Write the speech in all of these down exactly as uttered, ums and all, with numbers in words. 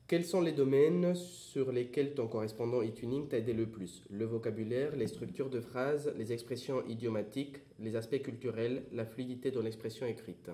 Quels sont les domaines sur lesquels ton correspondant e-tuning t'a aidé le plus? Le vocabulaire, les structures de phrases, les expressions idiomatiques, les aspects culturels, la fluidité dans l'expression écrite.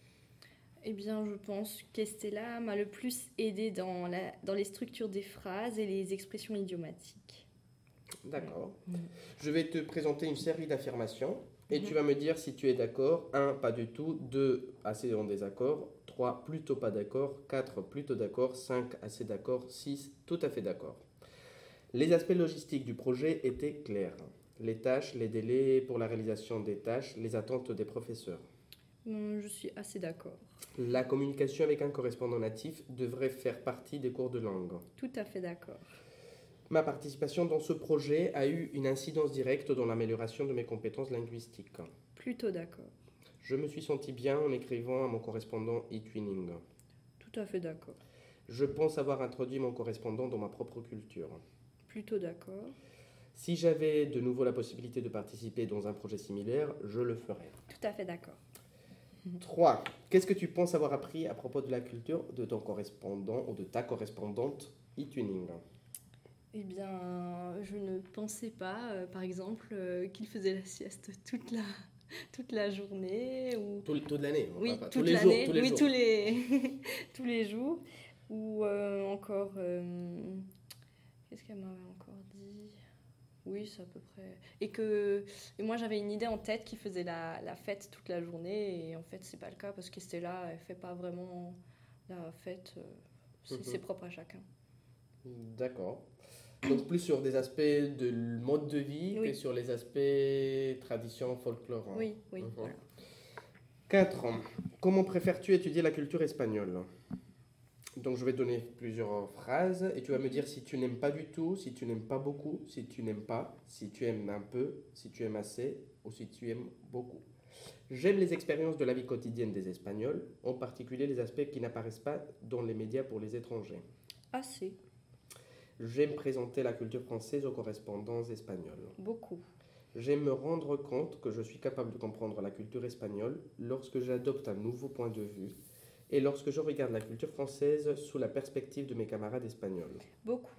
Eh bien, je pense qu'Estella m'a le plus aidé dans, la, dans les structures des phrases et les expressions idiomatiques. D'accord. Mmh. Je vais te présenter une série d'affirmations et Mhm. tu vas me dire si tu es d'accord. un, pas du tout. deux, assez en désaccord. trois, plutôt pas d'accord. quatre, plutôt d'accord. cinq, assez d'accord. six, tout à fait d'accord. Les aspects logistiques du projet étaient clairs. Les tâches, les délais pour la réalisation des tâches, les attentes des professeurs. Mmh, Je suis assez d'accord. La communication avec un correspondant natif devrait faire partie des cours de langue. Tout à fait d'accord. Ma participation dans ce projet a eu une incidence directe dans l'amélioration de mes compétences linguistiques. Plutôt d'accord. Je me suis senti bien en écrivant à mon correspondant e-twinning. Tout à fait d'accord. Je pense avoir introduit mon correspondant dans ma propre culture. Plutôt d'accord. Si j'avais de nouveau la possibilité de participer dans un projet similaire, je le ferais. Tout à fait d'accord. trois. Qu'est-ce que tu penses avoir appris à propos de la culture de ton correspondant ou de ta correspondante e-twinning? Eh bien, je ne pensais pas, euh, par exemple, euh, qu'il faisait la sieste toute la, toute la journée. Ou... Tout, toute l'année, Oui, pas, pas, toute tous les l'année. jours. Tous les oui, jours. tous les, tous les jours. Ou euh, encore... euh, Qu'est-ce qu'elle m'avait encore dit? Oui, c'est à peu près. Et que et moi, j'avais une idée en tête qui faisait la, la fête toute la journée. Et en fait, c'est pas le cas parce qu'Estella, elle fait pas vraiment la fête. euh, C'est Mhm. c'est propre à chacun. D'accord. Donc plus sur des aspects de mode de vie Oui. que sur les aspects tradition, folklore. hein. Oui, oui, Mhm. voilà. quatre. Comment préfères-tu étudier la culture espagnole? Donc je vais donner plusieurs phrases et tu vas me dire si tu n'aimes pas du tout, si tu n'aimes pas beaucoup, si tu n'aimes pas, si tu aimes un peu, si tu aimes assez ou si tu aimes beaucoup. J'aime les expériences de la vie quotidienne des Espagnols, en particulier les aspects qui n'apparaissent pas dans les médias pour les étrangers. Assez, J'aime présenter la culture française aux correspondants espagnols. beaucoup. J'aime me rendre compte que je suis capable de comprendre la culture espagnole lorsque j'adopte un nouveau point de vue et lorsque je regarde la culture française sous la perspective de mes camarades espagnols. Beaucoup.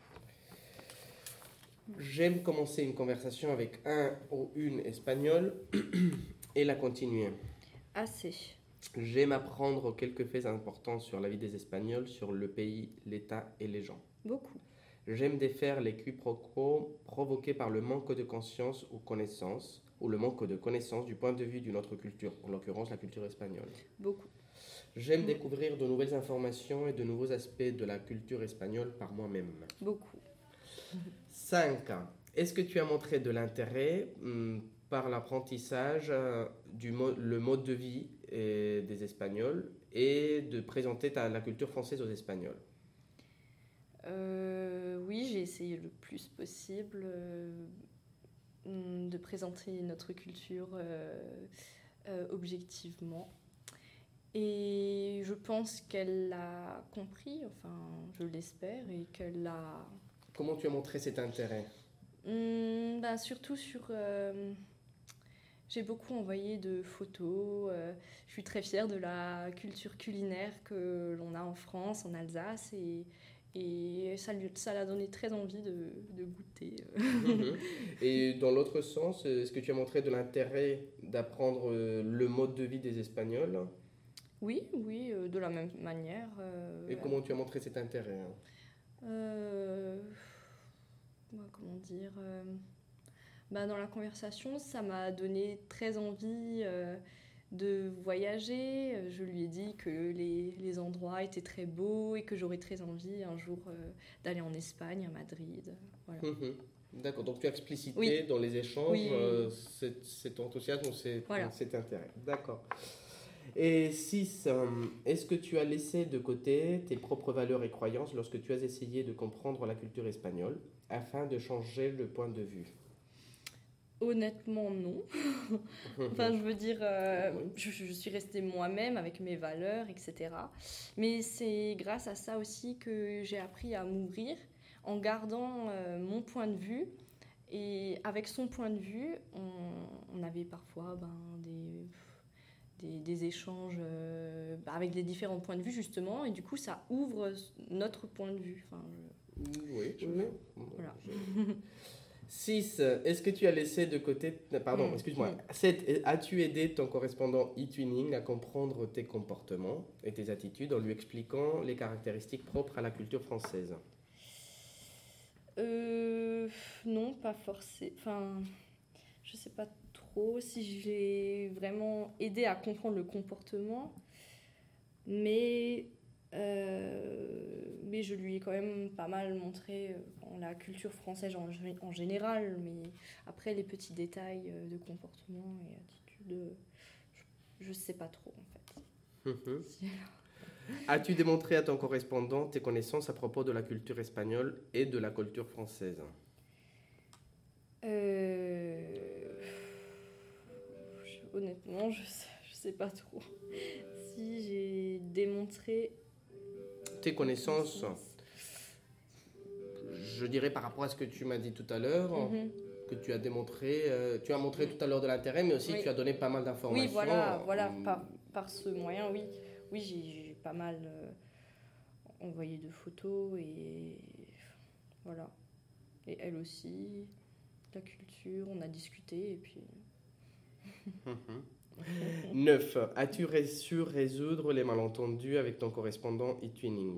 J'aime commencer une conversation avec un ou une espagnol et la continuer. Assez. J'aime apprendre quelques faits importants sur la vie des Espagnols, sur le pays, l'État et les gens. Beaucoup. J'aime défaire les quiproquos provoqués par le manque de conscience ou connaissance, ou le manque de connaissance du point de vue d'une autre culture, en l'occurrence la culture espagnole. Beaucoup. J'aime découvrir de nouvelles informations et de nouveaux aspects de la culture espagnole par moi-même. Beaucoup. cinq. Est-ce que tu as montré de l'intérêt hum, par l'apprentissage euh, du mo- le mode de vie euh, des Espagnols et de présenter ta- la culture française aux Espagnols? Euh, oui, j'ai essayé le plus possible euh, hum, de présenter notre culture euh, euh, objectivement. Et je pense qu'elle l'a compris, enfin, je l'espère, et qu'elle l'a... Comment tu as montré cet intérêt? Hum, ben, surtout sur... euh, j'ai beaucoup envoyé de photos. euh, je suis très fière de la culture culinaire que l'on a en France, en Alsace, et, et ça lui, ça l'a donné très envie de, de goûter. Mhm. Et dans l'autre sens, est-ce que tu as montré de l'intérêt d'apprendre euh, le mode de vie des Espagnols? Oui, oui, euh, de la même manière. euh, Et comment tu as montré cet intérêt? hein euh, ouais, comment dire euh, bah, dans la conversation, ça m'a donné très envie euh, de voyager. Euh, Je lui ai dit que les, les endroits étaient très beaux et que j'aurais très envie un jour euh, d'aller en Espagne, à Madrid. Voilà. Mhm. D'accord, donc tu as explicité Oui. dans les échanges Oui, oui, oui. euh, cet, cet enthousiasme ou cet, Voilà. cet intérêt. D'accord. Et six, euh, est-ce que tu as laissé de côté tes propres valeurs et croyances lorsque tu as essayé de comprendre la culture espagnole afin de changer le point de vue? Honnêtement, non. Enfin, je veux dire, euh, Oui. je, je suis restée moi-même avec mes valeurs, et cetera. Mais c'est grâce à ça aussi que j'ai appris à m'ouvrir en gardant euh, mon point de vue. Et avec son point de vue, on, on avait parfois ben, des, des, des échanges euh, bah, avec les différents points de vue, justement, et du coup, ça ouvre notre point de vue. Enfin, je... Oui, je Ouais. vois. Voilà. six. Est-ce que tu as laissé de côté... Pardon, Mm. excuse-moi. Mm. sept. As-tu aidé ton correspondant e-twinning à comprendre tes comportements et tes attitudes en lui expliquant les caractéristiques propres à la culture française? Euh, non, pas forcément. Enfin, je sais pas trop si j'ai vraiment aidé à comprendre le comportement, mais, euh, mais je lui ai quand même pas mal montré euh, bon, la culture française en, gé- en général, mais après les petits détails euh, de comportement et attitude, euh, je, je sais pas trop en fait. Mhm. Si- As-tu démontré à ton correspondant tes connaissances à propos de la culture espagnole et de la culture française? Euh, je- honnêtement, je sais, je sais pas trop. Si j'ai démontré Tes connaissances, je dirais par rapport à ce que tu m'as dit tout à l'heure, Mhm. que tu as démontré, euh, tu as montré Mm. tout à l'heure de l'intérêt, mais aussi Oui. tu as donné pas mal d'informations. Oui, voilà, voilà Hum, par, par ce moyen, oui. Oui, j'ai j'ai pas mal euh, envoyé de photos et voilà. Et elle aussi, la culture, on a discuté et puis. mhm. neuf. As-tu ré- su résoudre les malentendus avec ton correspondant e-twinning?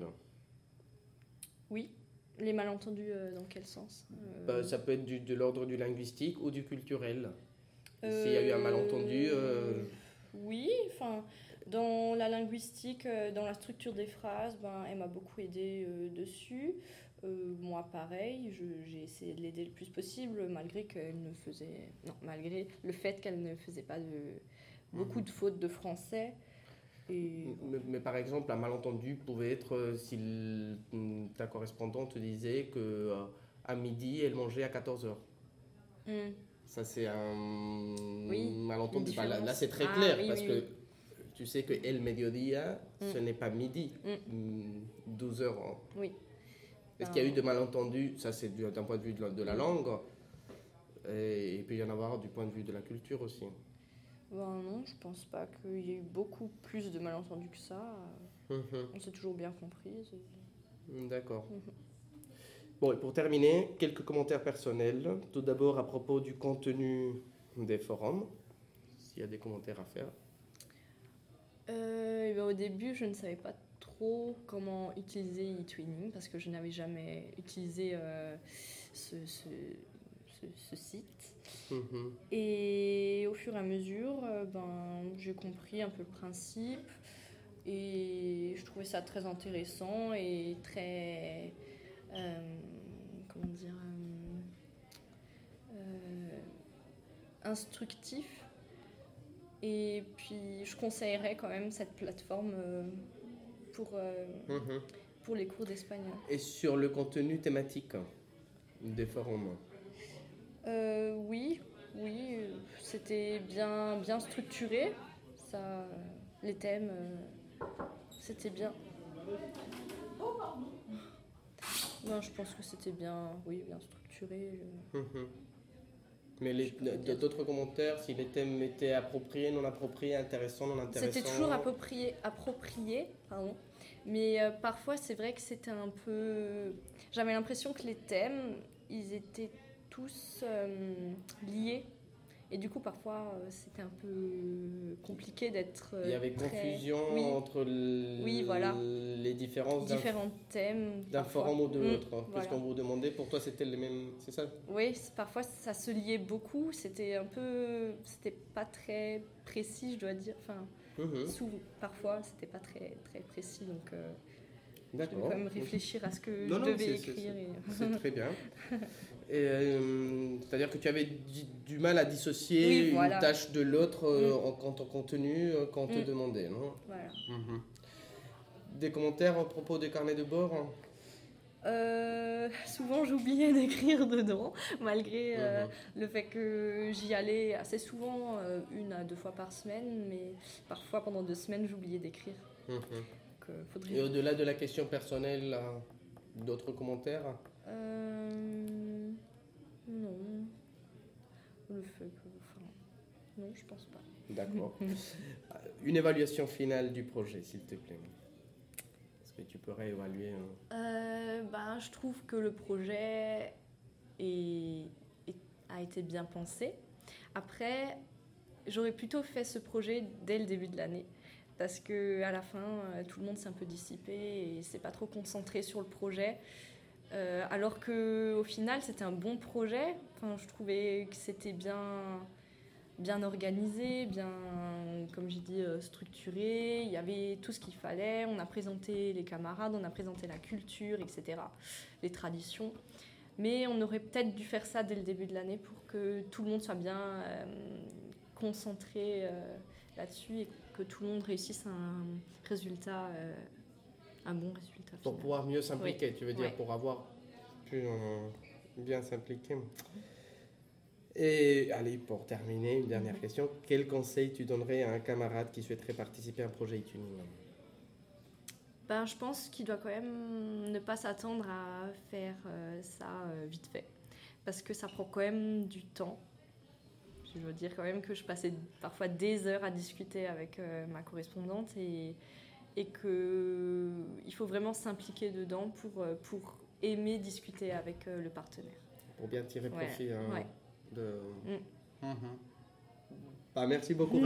Oui, les malentendus euh, dans quel sens? Euh, Bah, ça peut être du- de l'ordre du linguistique ou du culturel. S'il y a eu un malentendu, euh, Oui, enfin, dans la linguistique, euh, dans la structure des phrases, ben, elle m'a beaucoup aidé euh, dessus. Euh, moi, pareil, je- j'ai essayé de l'aider le plus possible, malgré qu'elle ne faisait... Non, malgré le fait qu'elle ne faisait pas de... beaucoup de fautes de français. Et mais, mais par exemple, un malentendu pouvait être euh, si le- ta correspondante te disait que euh, à midi, elle mangeait à quatorze heures. Hum, Ça, c'est un oui, malentendu. une Bah, là, là, différence. c'est très Ah, clair oui, parce oui, que oui. tu sais que el mediodía, ce Mm. n'est pas midi, Mm. mm, douze heures. Hein. Oui. Est-ce Ben, qu'il y a eu de malentendus? Ça, c'est du- d'un point de vue de la, de la Mm. langue. Et il peut y en avoir du point de vue de la culture aussi. ben non, je pense pas qu'il y ait eu beaucoup plus de malentendus que ça. Mhm. On s'est toujours bien compris. c'est- D'accord. Mhm. Bon, et pour terminer, quelques commentaires personnels. Tout d'abord, à propos du contenu des forums, s'il y a des commentaires à faire. Euh, et ben, au début, je ne savais pas trop comment utiliser eTwinning parce que je n'avais jamais utilisé euh, ce, ce, ce- ce site. Mhm. Et au fur et à mesure, euh, ben, j'ai compris un peu le principe et je trouvais ça très intéressant et très. euh, comment dire euh, euh, instructif. Et puis, je conseillerais quand même cette plateforme euh, pour, euh, Mhm. pour les cours d'espagnol. Et sur le contenu thématique des forums. Euh, oui, oui, euh, c'était bien, bien structuré. Ça, euh, les thèmes, euh, c'était bien. Non, je pense que c'était bien, oui, bien structuré. je- Mhm. Mais les- Je peux pas dire. d'autres commentaires, si les thèmes étaient appropriés, non appropriés, intéressants, non intéressants. C'était toujours approprié, approprié pardon. Mais euh, parfois, c'est vrai que c'était un peu. J'avais l'impression que les thèmes, ils étaient tous euh, liés. Et du coup, parfois, euh, c'était un peu compliqué d'être. euh, Il y avait très- confusion Oui, entre l- Oui, voilà. les différences d'un différents thèmes. d'un parfois. forum ou de Mm, l'autre. voilà. Puisqu'on vous demandait, pour toi c'était les mêmes, c'est ça? Oui, c- parfois ça se liait beaucoup. C'était un peu. C'était pas très précis, je dois dire. Enfin, Mhm. souvent, parfois, c'était pas très, très précis. Donc. euh, Je devais D'accord. quand même réfléchir à ce que Non, je non, devais c'est- c'est- écrire. Et... C'est très bien. Et, euh, c'est-à-dire que tu avais du, du mal à dissocier Oui, une voilà. tâche de l'autre euh, Mm. en, quant au contenu euh, quand on te Mm. demandait, non? Voilà. Mhm. Des commentaires à propos des carnets de bord? Euh, souvent, j'oubliais d'écrire dedans, malgré euh, Mhm. le fait que j'y allais assez souvent, euh, une à deux fois par semaine, mais parfois pendant deux semaines, j'oubliais d'écrire. Mhm. Donc, euh, faudrait... Et au-delà de la question personnelle, là, d'autres commentaires? Euh, Non. Le fait que. Enfin, non, je pense pas. D'accord. Une évaluation finale du projet, s'il te plaît. Est-ce que tu pourrais évaluer un... Euh, ben, je trouve que le projet est- est- a été bien pensé. Après, j'aurais plutôt fait ce projet dès le début de l'année. Parce qu'à la fin, euh, tout le monde s'est un peu dissipé et s'est pas trop concentré sur le projet. Euh, alors qu'au final, c'était un bon projet. Enfin, je trouvais que c'était bien, bien organisé, bien, comme j'ai dit, euh, structuré. Il y avait tout ce qu'il fallait. On a présenté les camarades, on a présenté la culture, et cetera, les traditions. Mais on aurait peut-être dû faire ça dès le début de l'année pour que tout le monde soit bien euh, concentré euh, là-dessus et que tout le monde réussisse un résultat, euh, un bon résultat Pour final. pouvoir mieux s'impliquer, Oui. tu veux dire, Ouais. pour avoir pu euh, bien s'impliquer. Et allez, pour terminer, une dernière Mhm. question. Quel conseil tu donnerais à un camarade qui souhaiterait participer à un projet e-tuning? Ben, je pense qu'il doit quand même ne pas s'attendre à faire euh, ça euh, vite fait. Parce que ça prend quand même du temps. Je veux dire quand même que je passais parfois des heures à discuter avec euh, ma correspondante et, et qu'il faut vraiment s'impliquer dedans pour, euh, pour aimer discuter avec euh, le partenaire. Pour bien tirer Ouais, profit hein, ouais. de... Mm. Mhm. Bah, merci beaucoup.